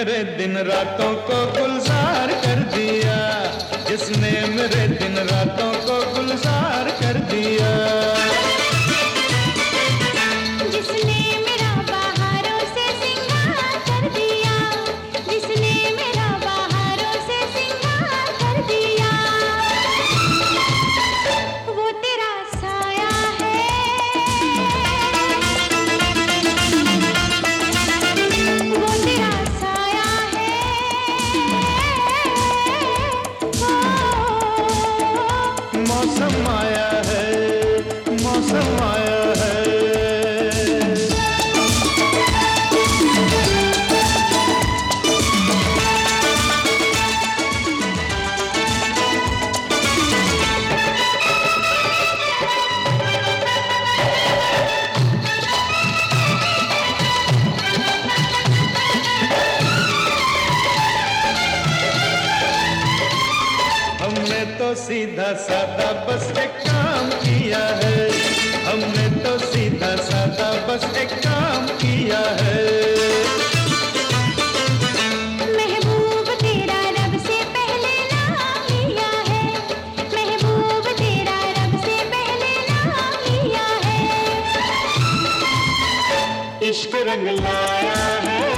मेरे दिन रातों को गुलजार कर दिया, जिसने मेरे दिन रातों को गुलजार कर दिया। जिसने मेरा बहारों से सिंगार कर दिया, जिसने मेरा बहारों से सिंगार कर दिया। वो तेरा साया है, वो तेरा साया है। मौसम आया है, मौसम आया है। हमने तो सीधा साधा बस एक काम किया है, हमने तो सीधा साधा बस एक काम किया है। महबूब तेरा रब से पहले नाम लिया है, महबूब तेरा रब से पहले नाम लिया है। इश्क रंग लाया है,